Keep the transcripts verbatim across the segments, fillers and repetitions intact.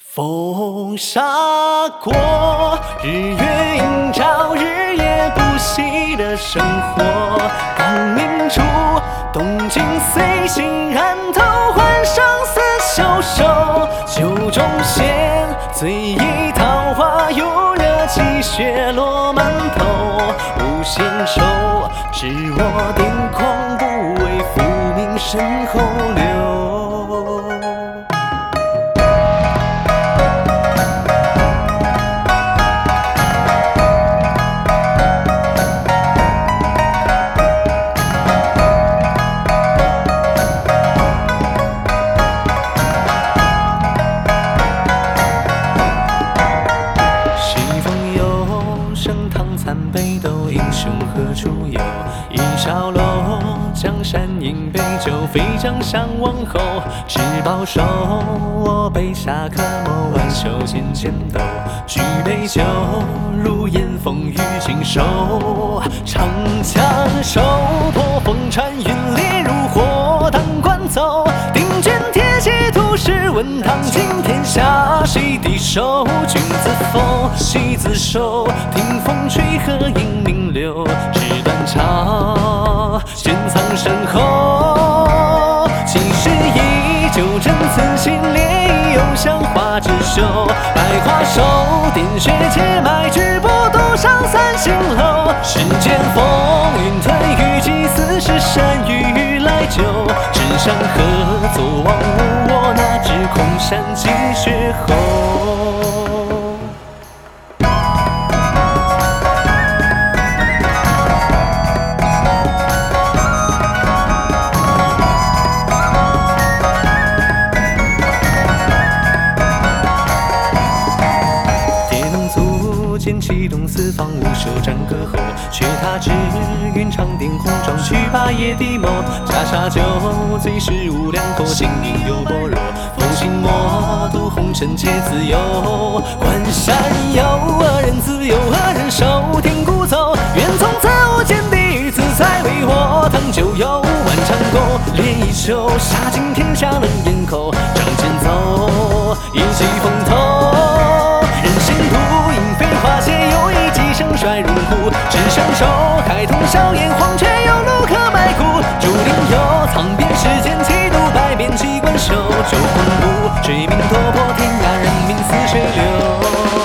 风沙过，日月映照，日夜不息的生活。光明处，动静随心，染头换上似袖手。酒中仙，醉意桃花，有热气血落满头。无限手，知我癫狂，不为浮名身后留。参北斗，英雄何处有？一艄楼，江山饮杯酒，飞将相望后。持宝手，我背下客谋，挽袖间剑斗。举杯酒，如烟风雨尽收。长枪手，破风穿云烈如火，当官走。定卷铁骑，图示文堂，尽天下谁敌手？君自封，戏自收。听风吹。河影明流，纸断肠，玄藏身后。几时依旧真此心，烈又像花之秀。百花手，点穴解脉，举步独上三星楼。世间风云退雨季，似是山雨来久。纸上何作望无我，那只空山积雪后。气动四方，无袖战歌后。却踏至云长点红妆，去把夜低眸。茶沙酒，醉时无两口，清饮又般若。风行莫渡红尘皆自由。关山有恶人自有恶人收，听鼓奏，愿从此无间地狱自在为我。唐酒有万丈钩，烈一袖，杀尽天下冷咽口。仗剑走，一骑风头，人心独饮飞花谢，有一骑声衰如虎。只身手，开通笑颜，黄雀有路可埋骨。竹林有藏遍世间七度，百变机关袖。酒魂舞，追名夺破天涯，人命似水流。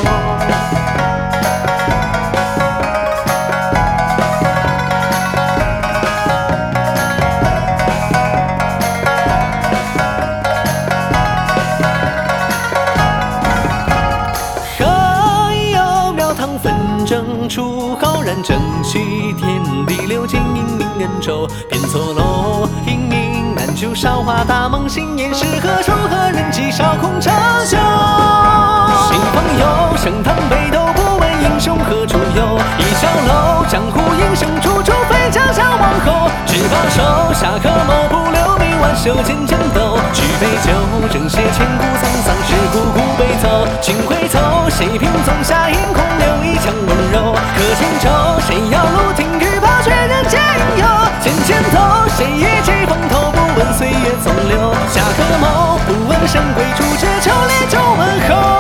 处浩然正气，天地流金阴明人愁。偏错楼，隐隐难救韶华大梦，心念是何处？何人寄少空长久？西方有盛唐北斗，不问英雄何处有？一艄楼，江湖英雄处处非家乡王后。执把手，下客谋，不留名，挽袖间剑斗。举杯酒，正写千古沧桑，是古古悲奏。请回头，谁凭宗下饮空留一腔温柔？可轻舟，谁要路听雨抛，却人间游。剑尖头，谁一骑风头，不问岁月纵流。下客谋，不问神归处，只求烈酒问候。